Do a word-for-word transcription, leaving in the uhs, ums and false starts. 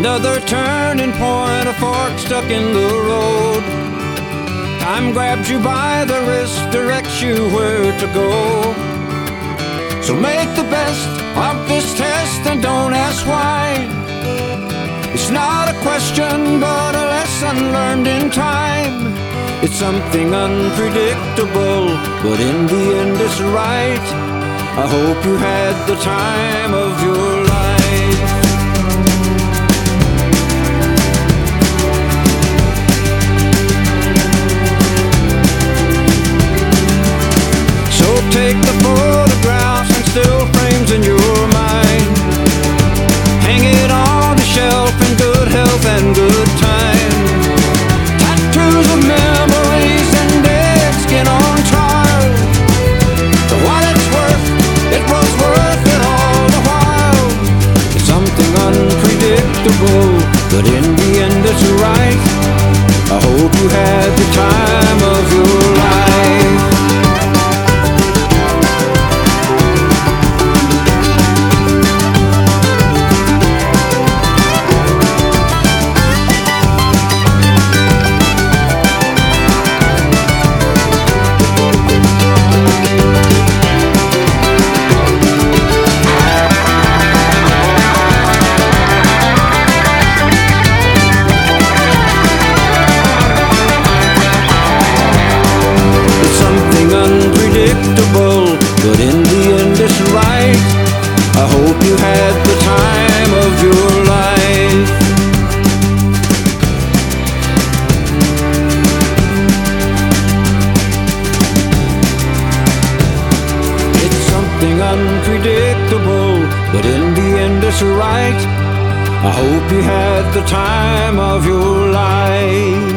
Another turning point, a fork stuck in the road. Time grabs you by the wrist, directs you where to go. So make the best of this test and don't ask why. It's not a question but a lesson learned in time. It's something unpredictable, but in the end it's right. I hope you had the time of your life. So take the photographs and still frames in your mind. Hang it on the shelf in good health and good time. Tattoos of memories and dead skin on trial. For what it's worth, it was worth it all the while. It's something unpredictable, but in the end it's right. I hope you had the time of your life. But in the end it's right. I hope you had the time of your life. It's something unpredictable, but in the end it's right. I hope you had the time of your life.